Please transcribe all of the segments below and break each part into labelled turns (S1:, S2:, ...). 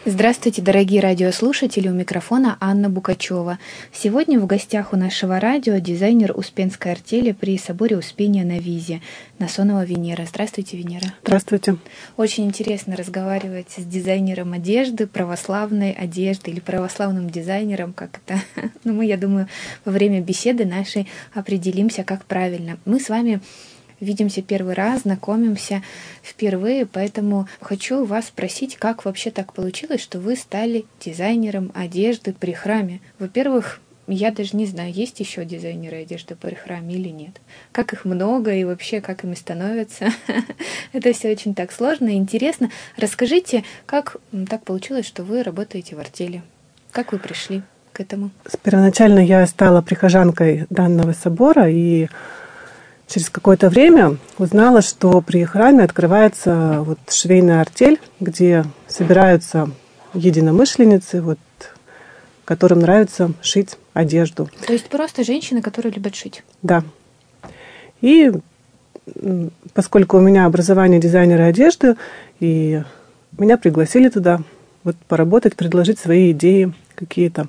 S1: Здравствуйте, дорогие радиослушатели, у микрофона Анна Букачева. Сегодня в гостях у нашего радио дизайнер Успенской артели при соборе Успения на Визе, Насонова Венера. Здравствуйте, Венера.
S2: Здравствуйте.
S1: Очень интересно разговаривать с дизайнером одежды, православной одежды или православным дизайнером, как это. Мы, я думаю, во время беседы нашей определимся, как правильно. Мы с вами видимся первый раз, знакомимся впервые, поэтому хочу вас спросить, как вообще так получилось, что вы стали дизайнером одежды при храме. Во-первых, я даже не знаю, есть еще дизайнеры одежды при храме или нет. Как их много и вообще как ими становятся. Это все очень так сложно и интересно. Расскажите, как так получилось, что вы работаете в артели? Как вы пришли к этому?
S2: Первоначально я стала прихожанкой данного собора и через какое-то время узнала, что при храме открывается швейная артель, где собираются единомышленницы, которым нравится шить одежду.
S1: То есть просто женщины, которые любят шить?
S2: Да. И поскольку у меня образование дизайнера одежды, и меня пригласили туда поработать, предложить свои идеи какие-то.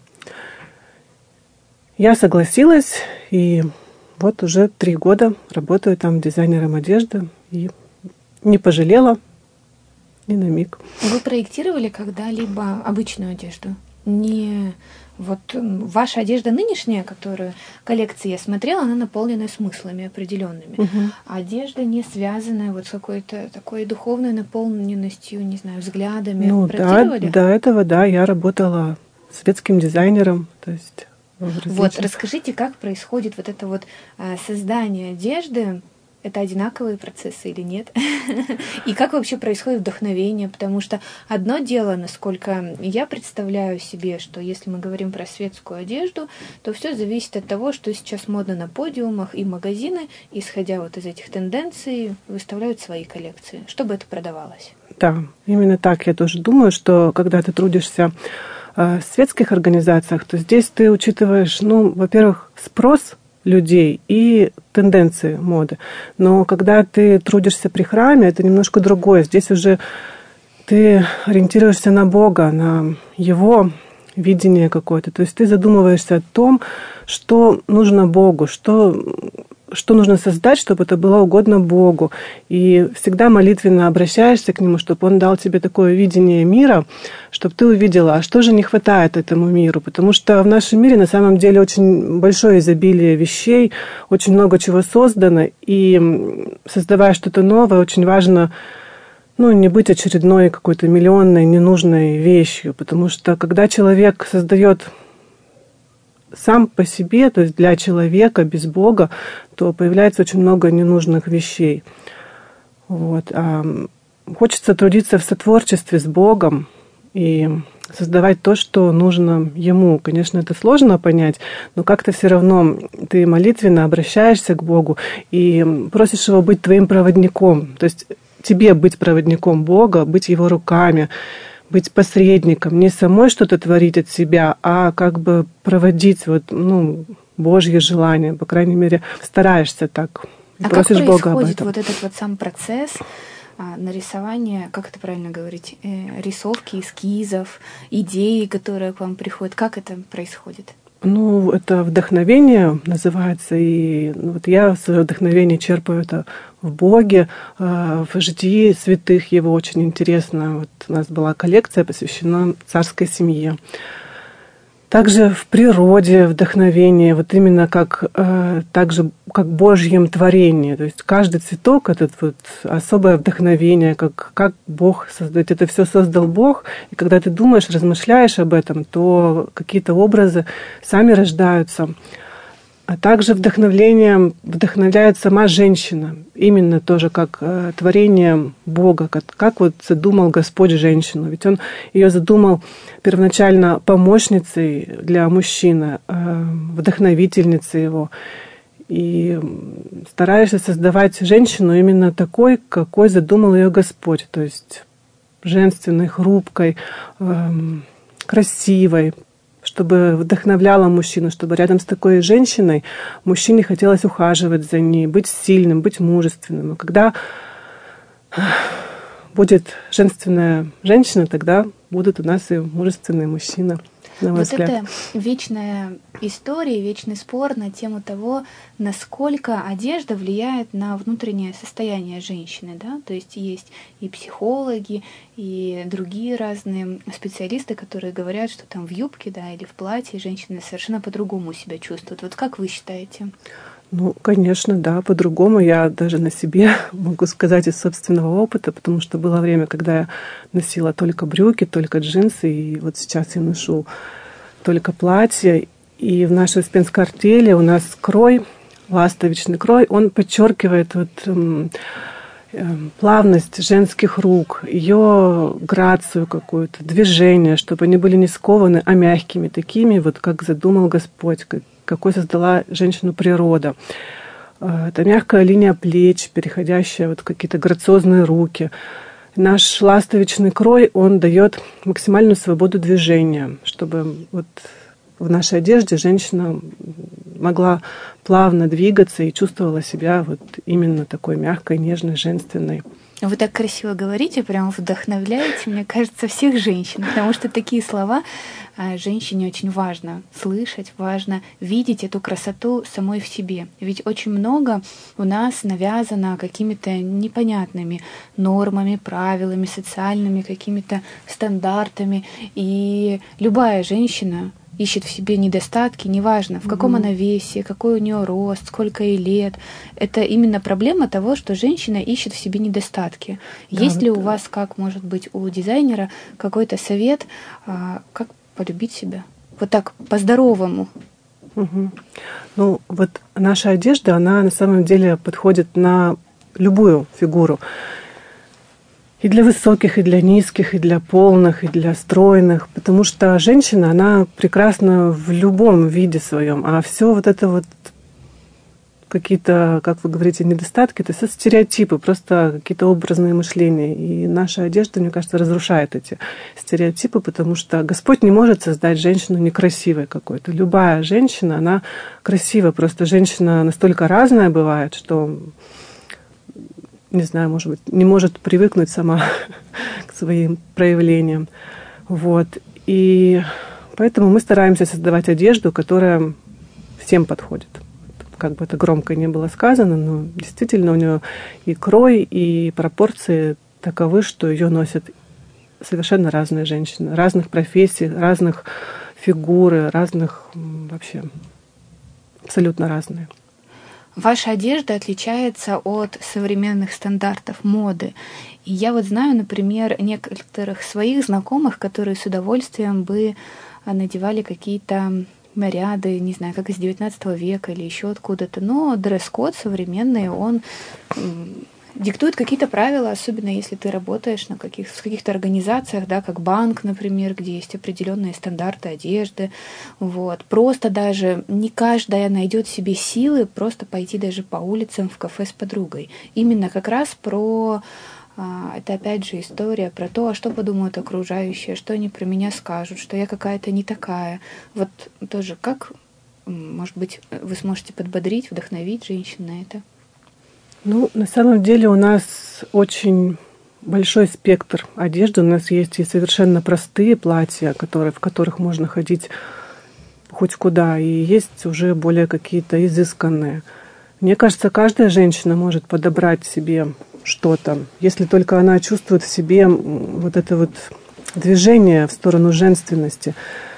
S2: Я согласилась, и уже 3 года работаю там дизайнером одежды и не пожалела ни на миг.
S1: Вы проектировали когда-либо обычную одежду? Не ваша одежда нынешняя, которую коллекции я смотрела, она наполнена смыслами определенными.
S2: Угу.
S1: Одежда не связанная с какой-то такой духовной наполненностью, не знаю, взглядами.
S2: Проектировали? До этого, я работала светским дизайнером, то есть
S1: расскажите, как происходит это создание одежды. Это одинаковые процессы или нет? И как вообще происходит вдохновение? Потому что одно дело, насколько я представляю себе, что если мы говорим про светскую одежду, то все зависит от того, что сейчас модно на подиумах, и магазины, исходя из этих тенденций, выставляют свои коллекции, чтобы это продавалось.
S2: Да, именно так я тоже думаю, что когда ты трудишься в светских организациях, то здесь ты учитываешь, во-первых, спрос людей и тенденции моды. Но когда ты трудишься при храме, это немножко другое. Здесь уже ты ориентируешься на Бога, на Его видение какое-то. То есть ты задумываешься о том, что нужно Богу, что нужно создать, чтобы это было угодно Богу. И всегда молитвенно обращаешься к Нему, чтобы Он дал тебе такое видение мира, чтобы ты увидела, а что же не хватает этому миру. Потому что в нашем мире на самом деле очень большое изобилие вещей, очень много чего создано. И создавая что-то новое, очень важно не быть очередной какой-то миллионной ненужной вещью. Потому что когда человек создает сам по себе, то есть для человека, без Бога, то появляется очень много ненужных вещей. Хочется трудиться в сотворчестве с Богом и создавать то, что нужно Ему. Конечно, это сложно понять, но как-то все равно ты молитвенно обращаешься к Богу и просишь Его быть твоим проводником. То есть тебе быть проводником Бога, быть Его руками, быть посредником, не самой что-то творить от себя, а как бы проводить Божье желание. По крайней мере, стараешься так. Просишь
S1: как
S2: Бога об этом.
S1: происходит этот сам процесс нарисования, как это правильно говорить, рисовки, эскизов, идеи, которые к вам приходят? Как это происходит?
S2: Это вдохновение называется, и я свое вдохновение черпаю это в Боге, в житии святых Его очень интересно. У нас была коллекция, посвящена царской семье. Также в природе вдохновение, именно так же, как в Божьем творении. То есть каждый цветок — это особое вдохновение, как Бог создает. Это все создал Бог, и когда ты думаешь, размышляешь об этом, то какие-то образы сами рождаются. А также вдохновлением вдохновляет сама женщина. Именно тоже как творение Бога, как задумал Господь женщину. Ведь Он ее задумал первоначально помощницей для мужчины, вдохновительницей его. И стараешься создавать женщину именно такой, какой задумал ее Господь. То есть женственной, хрупкой, красивой, чтобы вдохновляла мужчину, чтобы рядом с такой женщиной мужчине хотелось ухаживать за ней, быть сильным, быть мужественным. И когда будет женственная женщина, тогда будут у нас и мужественные мужчины, на мой взгляд.
S1: Это вечная история, вечный спор на тему того, насколько одежда влияет на внутреннее состояние женщины, да, то есть и психологи, и другие разные специалисты, которые говорят, что там в юбке, да, или в платье женщины совершенно по-другому себя чувствуют. Вот как вы считаете?
S2: Ну, конечно, да, по-другому. Я даже на себе могу сказать из собственного опыта, потому что было время, когда я носила только брюки, только джинсы, и вот сейчас я ношу только платье. И в нашей Успенской артели у нас крой, ластовичный крой, он подчеркивает плавность женских рук, ее грацию какую-то, движение, чтобы они были не скованы, а мягкими, такими вот, как задумал Господь, какой создала женщину природа. Это мягкая линия плеч, переходящая вот в какие-то грациозные руки. Наш ластовичный крой, он дает максимальную свободу движения, чтобы вот в нашей одежде женщина могла плавно двигаться и чувствовала себя вот именно такой мягкой, нежной, женственной.
S1: Вы так красиво говорите, прям вдохновляете, мне кажется, всех женщин, потому что такие слова женщине очень важно слышать, важно видеть эту красоту самой в себе. Ведь очень много у нас навязано какими-то непонятными нормами, правилами, социальными какими-то стандартами. И любая женщина ищет в себе недостатки, неважно, в каком она весе, какой у нее рост, сколько ей лет. Это именно проблема того, что женщина ищет в себе недостатки. Да, есть ли у вас, как может быть у дизайнера, какой-то совет, как полюбить себя? Вот так, по-здоровому.
S2: Ну, вот наша одежда, она на самом деле подходит на любую фигуру. И для высоких, и для низких, и для полных, и для стройных. Потому что женщина, она прекрасна в любом виде своем. А все вот это вот какие-то, как вы говорите, недостатки, это все стереотипы, просто какие-то образные мышления. И наша одежда, мне кажется, разрушает эти стереотипы, потому что Господь не может создать женщину некрасивой какой-то. Любая женщина, она красивая. Просто женщина настолько разная бывает, что, не знаю, может быть, не может привыкнуть сама к своим проявлениям. Вот. И поэтому мы стараемся создавать одежду, которая всем подходит. Как бы это громко не было сказано, но действительно у нее и крой, и пропорции таковы, что ее носят совершенно разные женщины, разных профессий, разных фигур, разных вообще абсолютно разные.
S1: Ваша одежда отличается от современных стандартов моды. И я вот знаю, например, некоторых своих знакомых, которые с удовольствием бы надевали какие-то наряды, не знаю, как из 19 века или еще откуда-то. Но дресс-код современный, он диктует какие-то правила, особенно если ты работаешь в каких-то организациях, да, как банк, например, где есть определенные стандарты одежды. Вот. Просто даже не каждая найдет в себе силы просто пойти даже по улицам в кафе с подругой. Именно как раз про это опять же история про то, а что подумают окружающие, что они про меня скажут, что я какая-то не такая. Вот тоже как, может быть, вы сможете подбодрить, вдохновить женщин на это?
S2: Ну, на самом деле у нас очень большой спектр одежды. У нас есть и совершенно простые платья, в которых можно ходить хоть куда, и есть уже более какие-то изысканные. Мне кажется, каждая женщина может подобрать себе что-то, если только она чувствует в себе вот это вот движение в сторону женственности.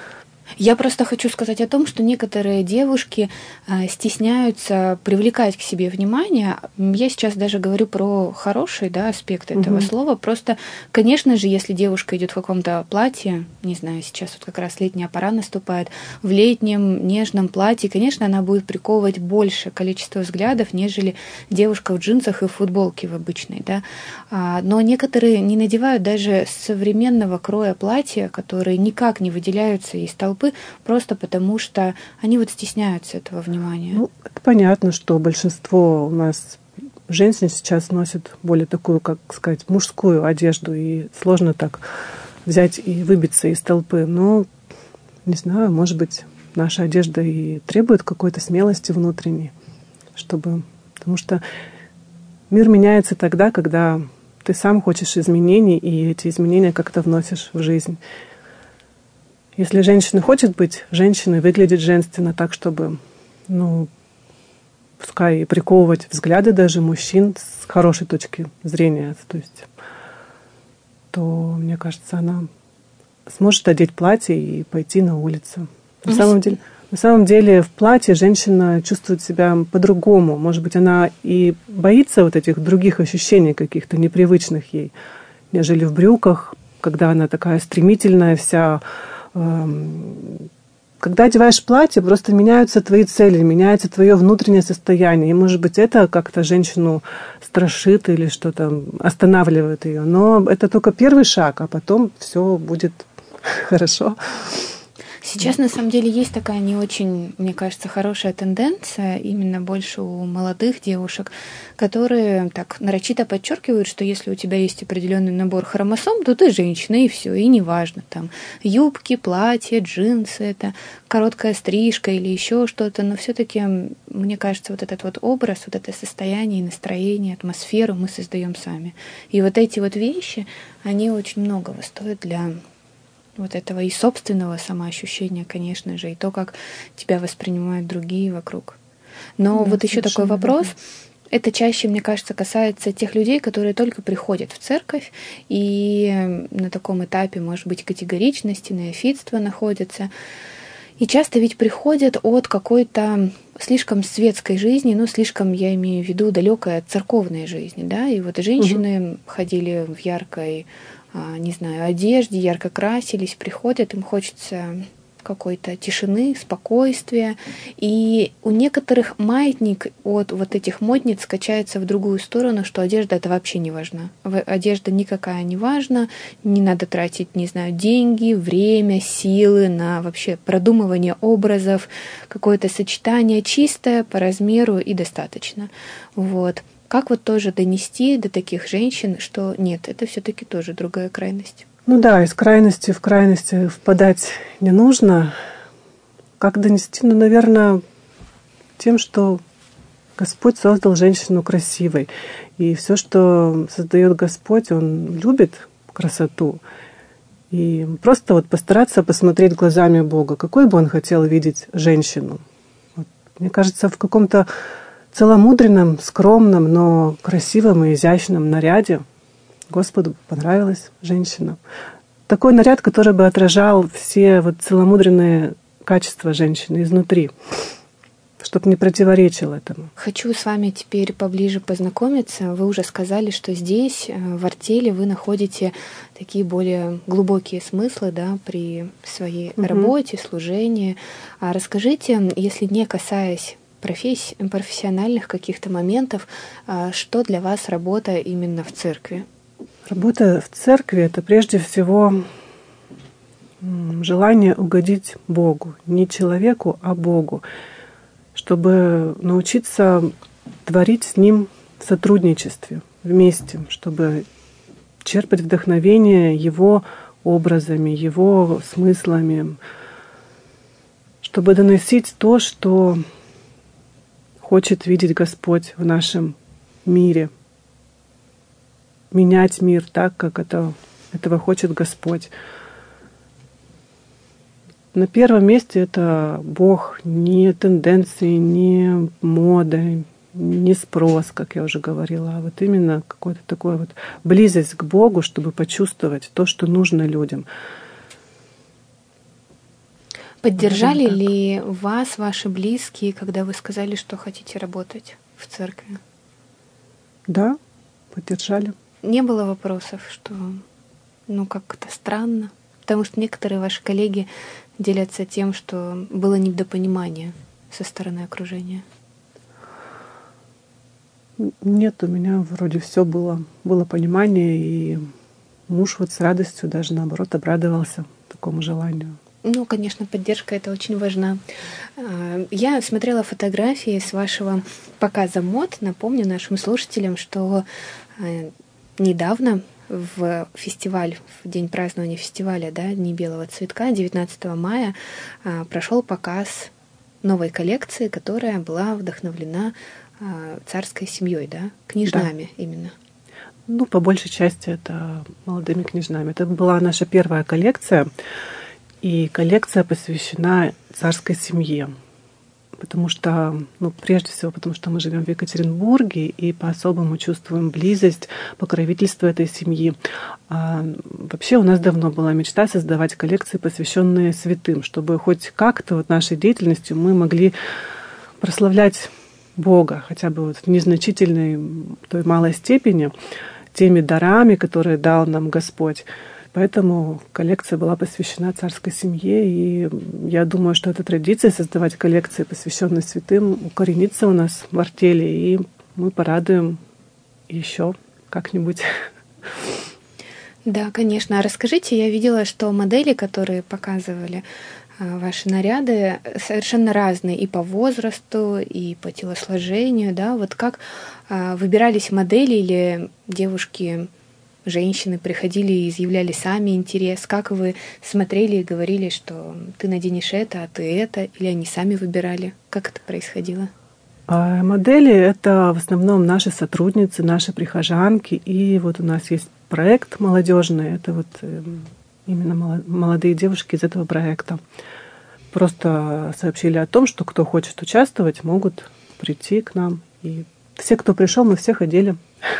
S1: Я просто хочу сказать о том, что некоторые девушки стесняются привлекать к себе внимание. Я сейчас даже говорю про хороший, да, аспект этого слова. Просто, конечно же, если девушка идет в каком-то платье, не знаю, сейчас вот как раз летняя пора наступает, в летнем нежном платье, конечно, она будет приковывать больше количество взглядов, нежели девушка в джинсах и в футболке в обычной, да. Но некоторые не надевают даже современного кроя платья, которые никак не выделяются из толпы, просто потому что они вот стесняются этого внимания.
S2: Ну, это понятно, что большинство у нас женщин сейчас носят более такую, как сказать, мужскую одежду, и сложно так взять и выбиться из толпы. Но, не знаю, может быть, наша одежда и требует какой-то смелости внутренней, потому что мир меняется тогда, когда ты сам хочешь изменений, и эти изменения как-то вносишь в жизнь. Если женщина хочет быть женщиной, выглядеть женственно так, чтобы, пускай и приковывать взгляды даже мужчин с хорошей точки зрения, то, мне кажется, она сможет одеть платье и пойти на улицу. На самом деле в платье женщина чувствует себя по-другому. Может быть, она и боится вот этих других ощущений каких-то непривычных ей, нежели в брюках, когда она такая стремительная вся. Когда одеваешь платье, просто меняются твои цели, меняется твое внутреннее состояние. И, может быть, это как-то женщину страшит или что-то останавливает ее. Но это только первый шаг, а потом все будет хорошо.
S1: Сейчас, на самом деле, есть такая не очень, мне кажется, хорошая тенденция, именно больше у молодых девушек, которые так нарочито подчеркивают, что если у тебя есть определенный набор хромосом, то ты женщина, и все, и неважно, там, юбки, платья, джинсы, это короткая стрижка или еще что-то, но все-таки, мне кажется, вот этот вот образ, вот это состояние, настроение, атмосферу мы создаем сами. И вот эти вот вещи, они очень многого стоят для вот этого и собственного самоощущения, конечно же, и то, как тебя воспринимают другие вокруг. Но вот еще такой вопрос. Это чаще, мне кажется, касается тех людей, которые только приходят в церковь и на таком этапе, может быть, категоричности, неофитства находятся. И часто ведь приходят от какой-то слишком светской жизни, слишком, я имею в виду, далекой от церковной жизни, да, и вот женщины ходили в яркой, не знаю, одежде, ярко красились, приходят, им хочется какой-то тишины, спокойствия. И у некоторых маятник от вот этих модниц качается в другую сторону, что одежда это вообще не важна. Одежда никакая не важна, не надо тратить, не знаю, деньги, время, силы на вообще продумывание образов, какое-то сочетание чистое, по размеру и достаточно. Вот. Как вот тоже донести до таких женщин, что нет, это все-таки тоже другая крайность?
S2: Из крайности в крайности впадать не нужно. Как донести? Наверное, тем, что Господь создал женщину красивой. И все, что создает Господь, Он любит красоту. И просто постараться посмотреть глазами Бога. Какой бы Он хотел видеть женщину? Мне кажется, в каком-то целомудренном, скромном, но красивом и изящном наряде Господу понравилась женщина. Такой наряд, который бы отражал все целомудренные качества женщины изнутри, чтобы не противоречил этому.
S1: Хочу с вами теперь поближе познакомиться. Вы уже сказали, что здесь, в артели, вы находите такие более глубокие смыслы, да, при своей работе, служении. А расскажите, если не касаясь профессиональных каких-то моментов, что для вас работа именно в церкви?
S2: Работа в церкви — это прежде всего желание угодить Богу. Не человеку, а Богу. Чтобы научиться творить с Ним в сотрудничестве, вместе, чтобы черпать вдохновение Его образами, Его смыслами, чтобы доносить то, что хочет видеть Господь в нашем мире. Менять мир так, как этого хочет Господь. На первом месте это Бог, не тенденции, не мода, не спрос, как я уже говорила, а именно какой-то такой близость к Богу, чтобы почувствовать то, что нужно людям.
S1: Поддержали ли вас ваши близкие, когда вы сказали, что хотите работать в церкви?
S2: Да, поддержали.
S1: Не было вопросов, что как-то странно? Потому что некоторые ваши коллеги делятся тем, что было недопонимание со стороны окружения.
S2: Нет, у меня вроде все было понимание, и муж с радостью даже наоборот обрадовался такому желанию.
S1: Конечно, поддержка это очень важна. Я смотрела фотографии с вашего показа мод. Напомню нашим слушателям, что недавно в фестиваль, в день празднования фестиваля, Дни белого цветка, 19 мая, прошел показ новой коллекции, которая была вдохновлена царской семьей, княжнами именно.
S2: Ну, по большей части это молодыми княжнами. Это была наша первая коллекция, и коллекция посвящена царской семье. Потому что, прежде всего, потому что мы живем в Екатеринбурге и по-особому чувствуем близость, покровительство этой семьи. А вообще у нас давно была мечта создавать коллекции, посвященные святым, чтобы хоть как-то вот нашей деятельностью мы могли прославлять Бога, хотя бы вот в незначительной, той малой степени, теми дарами, которые дал нам Господь. Поэтому коллекция была посвящена царской семье, и я думаю, что эта традиция создавать коллекции, посвященные святым, укоренится у нас в артели, и мы порадуем еще как-нибудь.
S1: Да, конечно. А расскажите, я видела, что модели, которые показывали ваши наряды, совершенно разные и по возрасту, и по телосложению, да? Вот как выбирались модели или девушки, женщины приходили и изъявляли сами интерес? Как вы смотрели и говорили, что ты наденешь это, а ты это? Или они сами выбирали? Как это происходило?
S2: Модели — это в основном наши сотрудницы, наши прихожанки. И вот у нас есть проект молодежный. Это вот именно молодые девушки из этого проекта. Просто сообщили о том, что кто хочет участвовать, могут прийти к нам. И все, кто пришел, мы всех одели.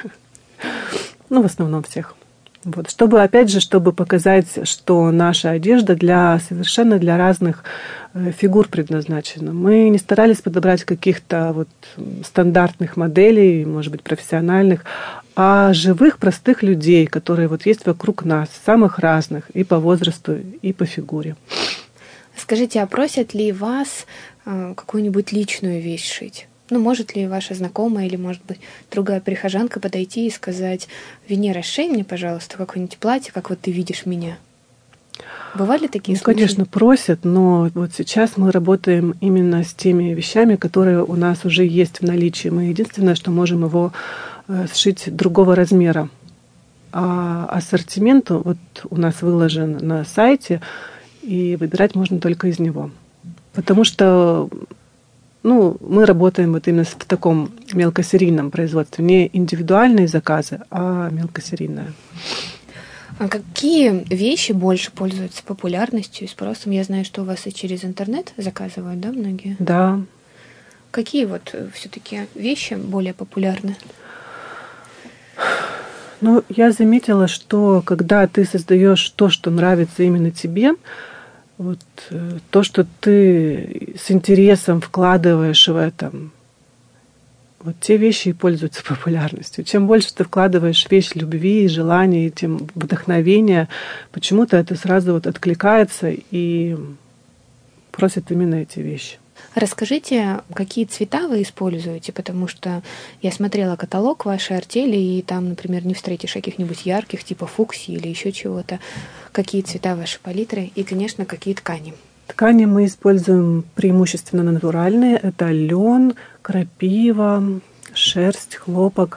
S2: В основном всех. Вот. Чтобы показать, что наша одежда совершенно для разных фигур предназначена. Мы не старались подобрать каких-то вот стандартных моделей, может быть, профессиональных, а живых, простых людей, которые вот есть вокруг нас, самых разных, и по возрасту, и по фигуре.
S1: Скажите, а просят ли вас какую-нибудь личную вещь шить? Может ли ваша знакомая или, может быть, другая прихожанка подойти и сказать: «Венера, сшей мне, пожалуйста, какое-нибудь платье, как вот ты видишь меня»? Бывали такие случаи?
S2: Конечно, просят, но вот сейчас мы работаем именно с теми вещами, которые у нас уже есть в наличии. Мы единственное, что можем его сшить другого размера. А ассортимент вот у нас выложен на сайте, и выбирать можно только из него. Потому что мы работаем вот именно в таком мелкосерийном производстве. Не индивидуальные заказы, а мелкосерийные.
S1: А какие вещи больше пользуются популярностью и спросом? Я знаю, что у вас и через интернет заказывают, да, многие?
S2: Да.
S1: Какие вот все-таки вещи более популярны?
S2: Я заметила, что когда ты создаешь то, что нравится именно тебе, вот то, что ты с интересом вкладываешь в это, вот те вещи и пользуются популярностью. Чем больше ты вкладываешь в вещь любви, желания, тем вдохновения, почему-то это сразу вот откликается и просят именно эти вещи.
S1: Расскажите, какие цвета вы используете, потому что я смотрела каталог вашей артели, и там, например, не встретишь каких-нибудь ярких, типа фуксии или еще чего-то. Какие цвета вашей палитры и, конечно, какие ткани?
S2: Ткани мы используем преимущественно натуральные. Это лен, крапива, шерсть, хлопок.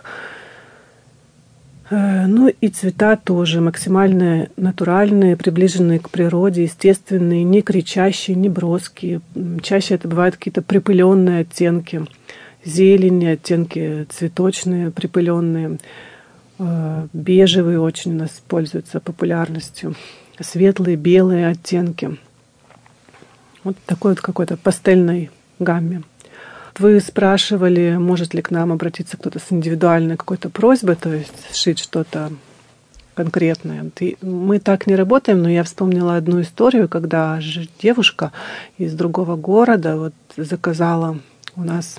S2: И цвета тоже максимально натуральные, приближенные к природе, естественные, не кричащие, не броские. Чаще это бывают какие-то припыленные оттенки, зелени, оттенки цветочные, припыленные. Бежевые очень у нас пользуются популярностью. Светлые, белые оттенки. Вот такой вот какой-то пастельной гамме. Вы спрашивали, может ли к нам обратиться кто-то с индивидуальной какой-то просьбой, то есть сшить что-то конкретное. Мы так не работаем, но я вспомнила одну историю, когда девушка из другого города вот заказала у нас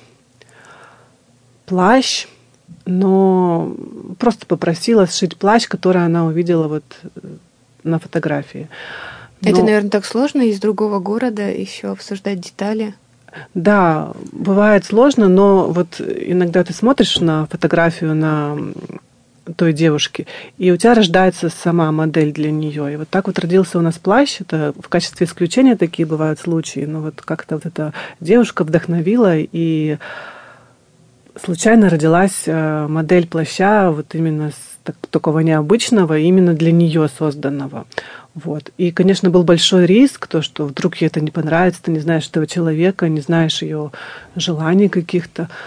S2: плащ, но просто попросила сшить плащ, который она увидела вот на фотографии.
S1: Это, наверное, так сложно из другого города еще обсуждать детали.
S2: Да, бывает сложно, но вот иногда ты смотришь на фотографию на той девушки, и у тебя рождается сама модель для нее. И вот так вот родился у нас плащ. Это в качестве исключения такие бывают случаи. Но вот как-то вот эта девушка вдохновила, и случайно родилась модель плаща вот именно такого необычного, именно для нее созданного. Вот. И, конечно, был большой риск, то, что вдруг ей это не понравится, ты не знаешь этого человека, не знаешь ее желаний каких-то.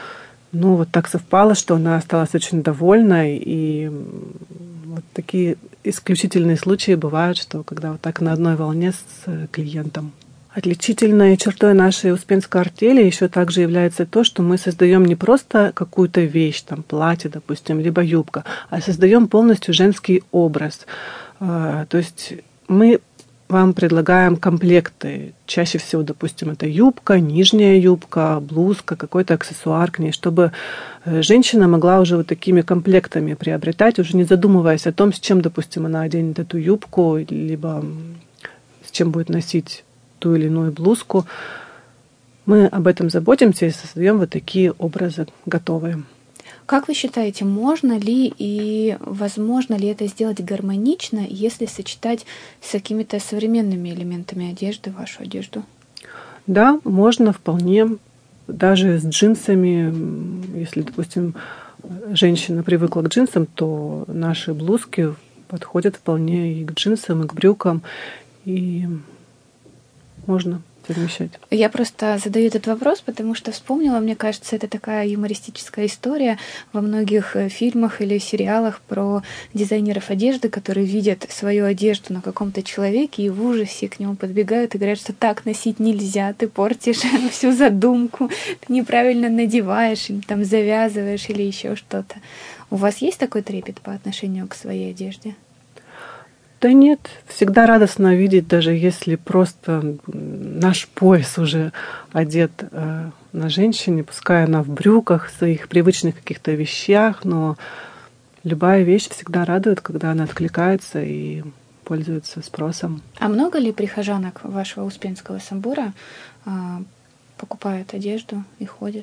S2: Ну, вот так совпало, что она осталась очень довольна, и вот такие исключительные случаи бывают, что когда вот так на одной волне с клиентом. Отличительной чертой нашей Успенской артели еще также является то, что мы создаем не просто какую-то вещь, там платье, допустим, либо юбка, а создаем полностью женский образ. То есть мы вам предлагаем комплекты. Чаще всего, допустим, это юбка, нижняя юбка, блузка, какой-то аксессуар к ней, чтобы женщина могла уже вот такими комплектами приобретать, уже не задумываясь о том, с чем, допустим, она оденет эту юбку, либо с чем будет носить ту или иную блузку. Мы об этом заботимся и создаем вот такие образы готовые.
S1: Как вы считаете, можно ли и возможно ли это сделать гармонично, если сочетать с какими-то современными элементами одежды вашу одежду?
S2: Да, можно вполне. Даже с джинсами, если, допустим, женщина привыкла к джинсам, то наши блузки подходят вполне и к джинсам, и к брюкам, и можно совмещать.
S1: Я просто задаю этот вопрос, потому что вспомнила, мне кажется, это такая юмористическая история во многих фильмах или сериалах про дизайнеров одежды, которые видят свою одежду на каком-то человеке и в ужасе к нему подбегают и говорят, что так носить нельзя, ты портишь всю задумку, ты неправильно надеваешь, или там завязываешь, или еще что-то. У вас есть такой трепет по отношению к своей одежде?
S2: Да нет, всегда радостно видеть, даже если просто наш пояс уже одет на женщине, пускай она в брюках, в своих привычных каких-то вещах, но любая вещь всегда радует, когда она откликается и пользуется спросом.
S1: А много ли прихожанок вашего Успенского собора покупают одежду и ходят?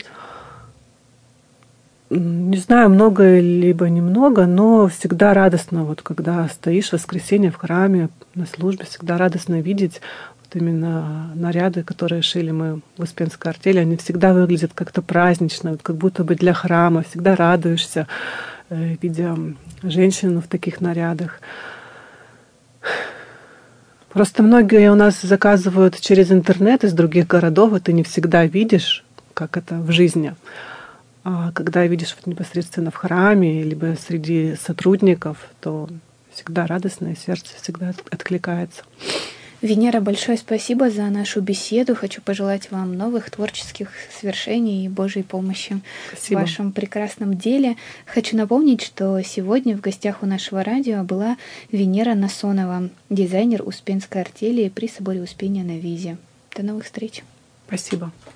S2: Не знаю, много либо немного, но всегда радостно, вот когда стоишь в воскресенье в храме на службе, всегда радостно видеть вот именно наряды, которые шили мы в Успенской артели. Они всегда выглядят как-то празднично, вот как будто бы для храма. Всегда радуешься, видя женщину в таких нарядах. Просто многие у нас заказывают через интернет из других городов, и ты не всегда видишь, как это в жизни. А когда видишь вот непосредственно в храме, либо среди сотрудников, то всегда радостное сердце всегда откликается.
S1: Венера, большое спасибо за нашу беседу. Хочу пожелать вам новых творческих свершений и Божьей помощи
S2: Спасибо.
S1: в вашем прекрасном деле. Хочу напомнить, что сегодня в гостях у нашего радио была Венера Насонова, дизайнер Успенской артели при соборе Успения на Визе. До новых встреч.
S2: Спасибо.